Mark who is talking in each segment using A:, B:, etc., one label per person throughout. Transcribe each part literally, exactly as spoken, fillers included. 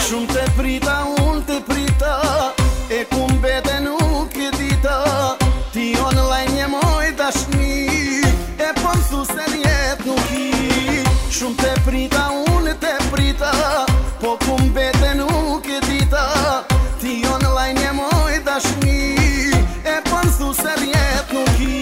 A: Shumë te prita, unë te prita, e ku mbete nuk e dita. Ti online një moj dashni, e po mësu se njet nuk i. Shumë te prita, unë te prita, po ku mbete nuk e dita. Ti online një moj dashni, e po mësu se njet nuk i.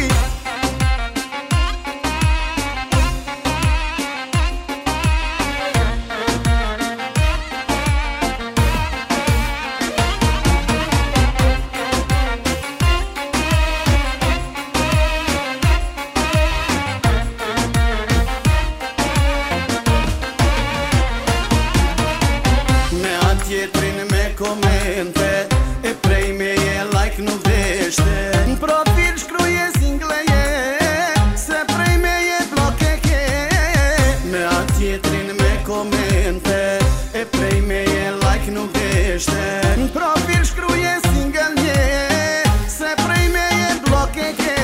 A: Tjetrin me komente, e prej me je like nuk deshte. Në profil shkruje singleje, se prej me je bloke ke. Me atë tjetrin me komente, e prej me je like nuk deshte. Në profil shkruje singleje, se prej me je bloke ke.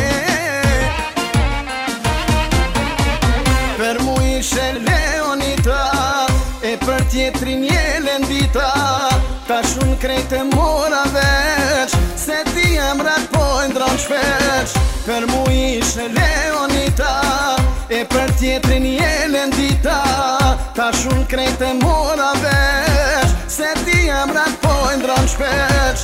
A: Per mu ishe Leonita, e për tjetrin je lendita. Ta shumë krejt e mora veç, se ti emrat po e ndron shpeç. Per mu ishe Leonita, e për tjetrin je lendita. Ta shumë krejt e mora veç, se ti emrat po e ndron shpeç.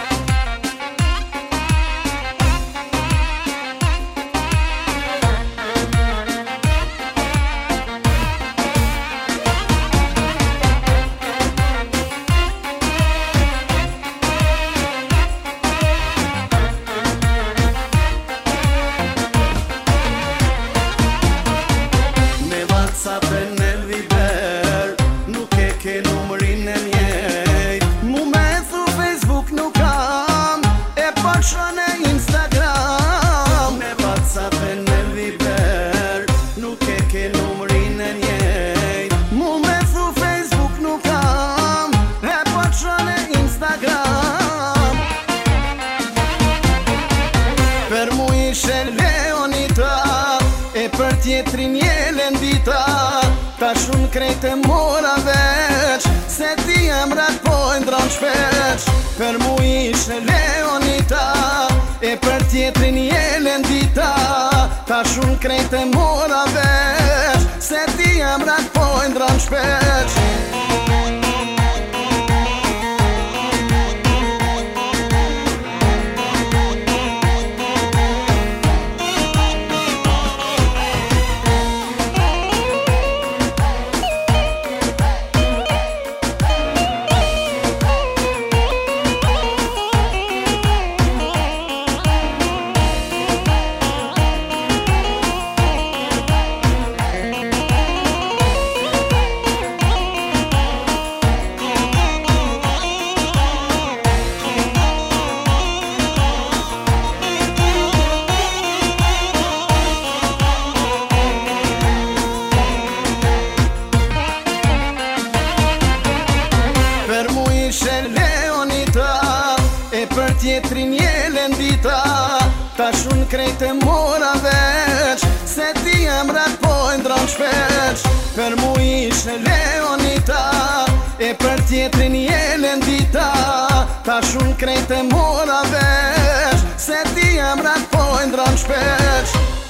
A: Shone Instagram, me WhatsApp e me Viber, nuk e ke numrin e njejt. Mu me thu Facebook nuk kam, e po shone Instagram. Per mu ishe Leonita, e për tjetrin je lendita. Ta shumë krejt e mora veç, se ti emrat po e ndron shpeç. Per mu ishe Leonita, e për tjetrin je lendita. Ta shumë krejt e mora veç, se ti emrat po e ndron shpeç. Leonita, e për tjetrin je lendita. Ta shumë krejt e mora veç, se ti emrat po e ndron shpeç. Per mu ishe Leonita, e për tjetrin je lendita. Ta shumë krejt e mora veç, se ti emrat po e ndron shpeç.